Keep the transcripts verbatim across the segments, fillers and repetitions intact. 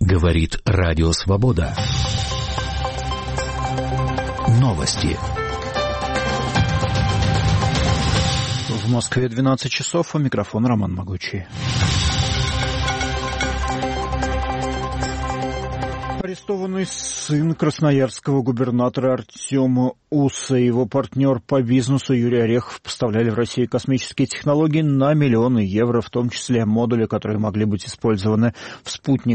Говорит Радио Свобода. Новости. В Москве двенадцать часов, у микрофона Роман Могучий. Арестованный сын красноярского губернатора Артема Усса и его партнер по бизнесу Юрий Орехов поставляли в Россию космические технологии на миллионы евро, в том числе модули, которые могли быть использованы в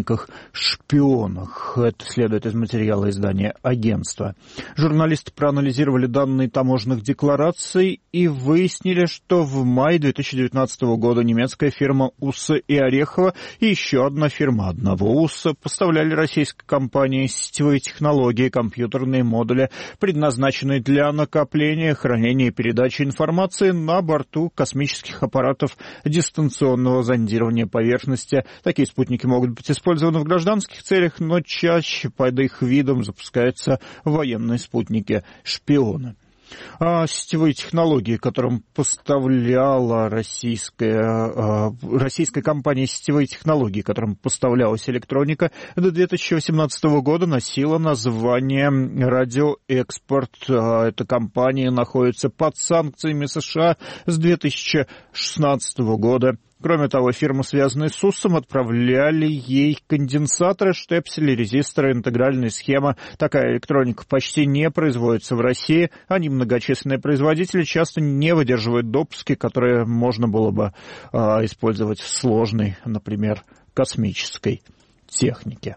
спутниках-шпионах. Это следует из материала издания «Агентство». Журналисты проанализировали данные таможенных деклараций и выяснили, что в мае две тысячи девятнадцатого года немецкая фирма Усса и Орехова и еще одна фирма одного Усса поставляли российской компании сетевые технологии, компьютерные модули, предназначенные для накопления, хранения и передачи информации на борту космических аппаратов дистанционного зондирования поверхности. Такие спутники могут быть использованы в гражданских целях, но чаще под их видом запускаются военные спутники-шпионы. А сетевые технологии, которым поставляла российская, российская компания сетевые технологии, которым поставлялась электроника, до две тысячи восемнадцатого года носила название «Радиоэкспорт». Эта компания находится под санкциями США с две тысячи шестнадцатого года. Кроме того, фирмы, связанные с Уссом, отправляли ей конденсаторы, штепсели, резисторы, интегральные схемы. Такая электроника почти не производится в России. Они, многочисленные производители, часто не выдерживают допуски, которые можно было бы а, использовать в сложной, например, космической технике.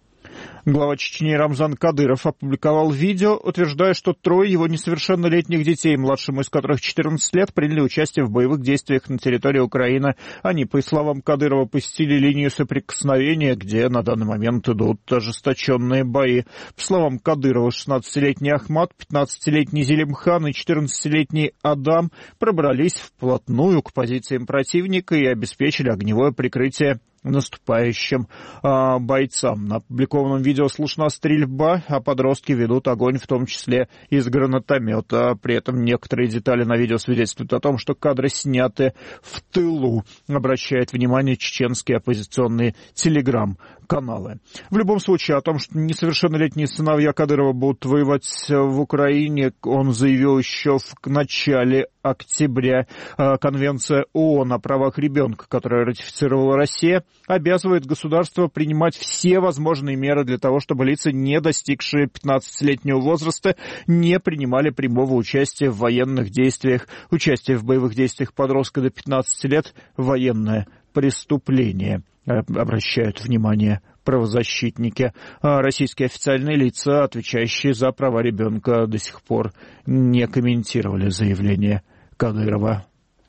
Глава Чечни Рамзан Кадыров опубликовал видео, утверждая, что трое его несовершеннолетних детей, младшему из которых четырнадцать лет, приняли участие в боевых действиях на территории Украины. Они, по словам Кадырова, посетили линию соприкосновения, где на данный момент идут ожесточенные бои. По словам Кадырова, шестнадцатилетний Ахмат, пятнадцатилетний Зелимхан и четырнадцатилетний Адам пробрались вплотную к позициям противника и обеспечили огневое прикрытие наступающим а, бойцам. На опубликованном видео слышна стрельба, а подростки ведут огонь, в том числе из гранатомета. При этом некоторые детали на видео свидетельствуют о том, что кадры сняты в тылу, обращает внимание чеченские оппозиционные телеграм-каналы. В любом случае, о том, что несовершеннолетние сыновья Кадырова будут воевать в Украине, он заявил еще в начале октября. Конвенция ООН о правах ребенка, которую ратифицировала Россия, обязывает государство принимать все возможные меры для того, чтобы лица, не достигшие пятнадцатилетнего возраста, не принимали прямого участия в военных действиях. Участие в боевых действиях подростка до пятнадцати лет – военное преступление, обращают внимание правозащитники. Российские официальные лица, отвечающие за права ребенка, до сих пор не комментировали заявление Кадырова.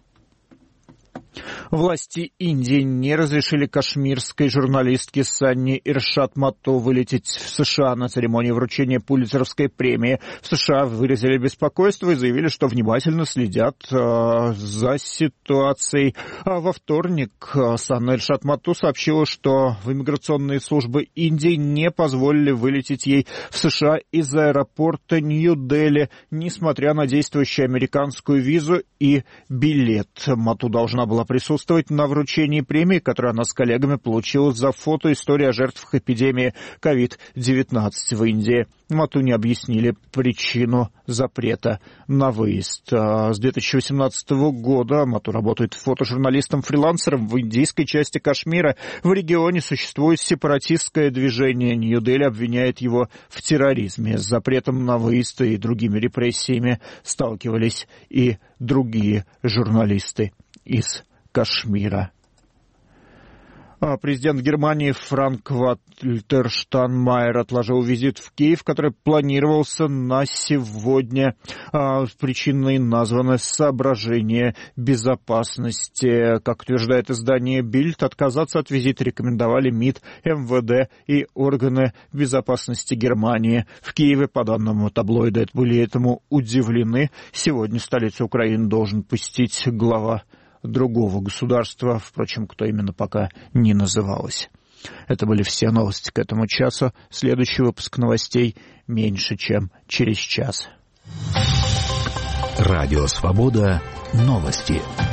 Власти Индии не разрешили кашмирской журналистке Санни Иршад Мату вылететь в США на церемонии вручения Пулитцеровской премии. В США выразили беспокойство и заявили, что внимательно следят э, за ситуацией. А во вторник Санна Иршад Мату сообщила, что в иммиграционные службы Индии не позволили вылететь ей в США из аэропорта Нью-Дели, несмотря на действующую американскую визу и билет. Мату должна была присутствовать на вручении премии, которую она с коллегами получила за фото «История о жертвах эпидемии ковид девятнадцать в Индии». Мату не объяснили причину запрета на выезд. С две тысячи восемнадцатого года Мату работает фотожурналистом-фрилансером в индийской части Кашмира. В регионе существует сепаратистское движение. Нью-Дели обвиняет его в терроризме. С запретом на выезд и другими репрессиями сталкивались и другие журналисты из Кашмира. Президент Германии Франк-Вальтер Штайнмайер отложил визит в Киев, который планировался на сегодня. Причиной названы соображения безопасности. Как утверждает издание «Бильд», отказаться от визита рекомендовали МИД, эм вэ дэ и органы безопасности Германии. В Киеве, по данным таблоида, были этому удивлены. Сегодня столицу Украины должен посетить глава другого государства, впрочем, кто именно, пока не называлось. Это были все новости к этому часу. Следующий выпуск новостей меньше, чем через час. Радио Свобода. Новости.